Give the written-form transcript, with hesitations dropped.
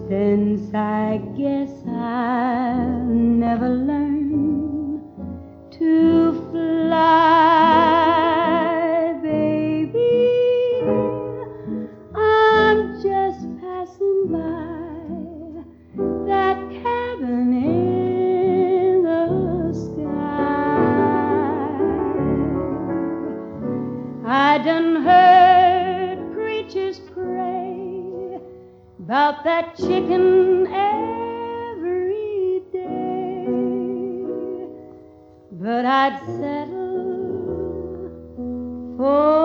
Since I guess I'll never learn to fly, baby, I'm just passing by that cabin in the sky. I done heard preachers pray about that chicken every day, but I'd settle for